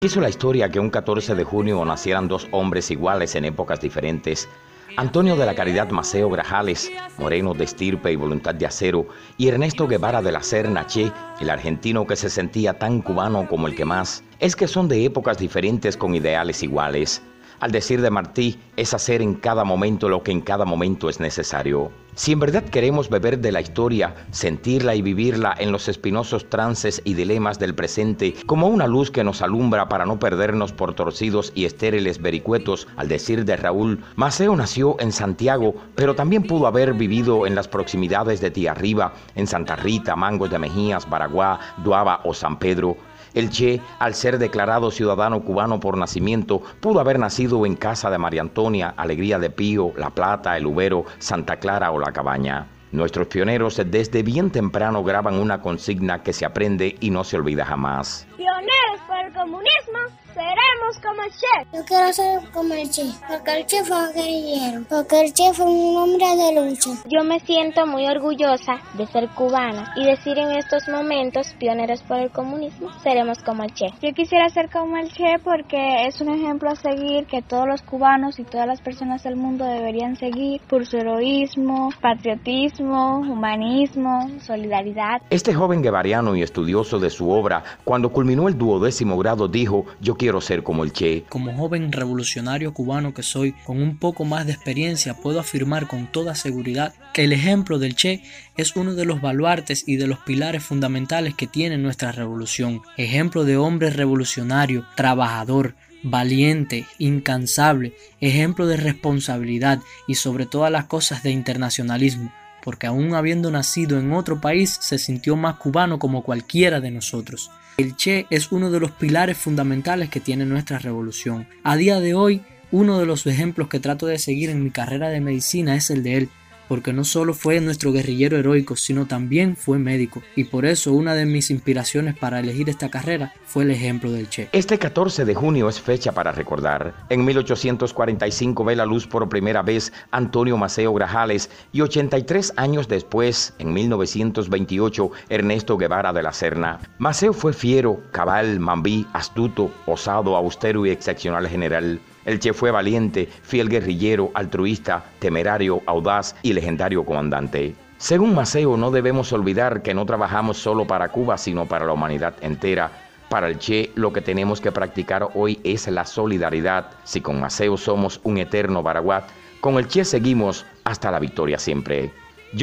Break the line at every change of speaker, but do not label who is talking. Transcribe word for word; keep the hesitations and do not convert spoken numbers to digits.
Hizo la historia que un catorce de junio nacieran dos hombres iguales en épocas diferentes. Antonio de la Caridad Maceo Grajales, moreno de estirpe y voluntad de acero, y Ernesto Guevara de la Serna, Che, el argentino que se sentía tan cubano como el que más. Es que son de épocas diferentes con ideales iguales. Al decir de Martí, es hacer en cada momento lo que en cada momento es necesario. Si en verdad queremos beber de la historia, sentirla y vivirla en los espinosos trances y dilemas del presente, como una luz que nos alumbra para no perdernos por torcidos y estériles vericuetos, al decir de Raúl, Maceo nació en Santiago, pero también pudo haber vivido en las proximidades de Tiarriba, en Santa Rita, Mangos de Mejías, Baraguá, Duaba o San Pedro. El Che, al ser declarado ciudadano cubano por nacimiento, pudo haber nacido en casa de María Antonia, Alegría de Pío, La Plata, El Ubero, Santa Clara o La Cabaña. Nuestros pioneros desde bien temprano graban una consigna que se aprende y no se olvida jamás.
Pioneros por el comunismo, seremos como el Che.
Yo quiero ser como el Che, porque el Che fue un guerrillero, porque el Che fue un hombre de lucha.
Yo me siento muy orgullosa de ser cubana y decir en estos momentos, pioneros por el comunismo, seremos como el Che.
Yo quisiera ser como el Che porque es un ejemplo a seguir que todos los cubanos y todas las personas del mundo deberían seguir por su heroísmo, patriotismo, humanismo, solidaridad.
Este joven guevariano y estudioso de su obra, cuando culminó el duodécimo grado, dijo: yo quiero ser como el Che.
Como joven revolucionario cubano que soy, con un poco más de experiencia, puedo afirmar con toda seguridad que el ejemplo del Che es uno de los baluartes y de los pilares fundamentales que tiene nuestra revolución. Ejemplo de hombre revolucionario, trabajador, valiente, incansable, ejemplo de responsabilidad y sobre todas las cosas de internacionalismo, porque aún habiendo nacido en otro país se sintió más cubano como cualquiera de nosotros. El Che es uno de los pilares fundamentales que tiene nuestra revolución. A día de hoy, uno de los ejemplos que trato de seguir en mi carrera de medicina es el de él, porque no solo fue nuestro guerrillero heroico, sino también fue médico, y por eso una de mis inspiraciones para elegir esta carrera fue el ejemplo del Che.
Este catorce de junio es fecha para recordar. En mil ochocientos cuarenta y cinco ve la luz por primera vez Antonio Maceo Grajales y ochenta y tres años después, en mil novecientos veintiocho, Ernesto Guevara de la Serna. Maceo fue fiero, cabal, mambí, astuto, osado, austero y excepcional general. El Che fue valiente, fiel guerrillero, altruista, temerario, audaz y legendario comandante. Según Maceo, no debemos olvidar que no trabajamos solo para Cuba, sino para la humanidad entera. Para el Che, lo que tenemos que practicar hoy es la solidaridad. Si con Maceo somos un eterno Baraguat, con el Che seguimos hasta la victoria siempre.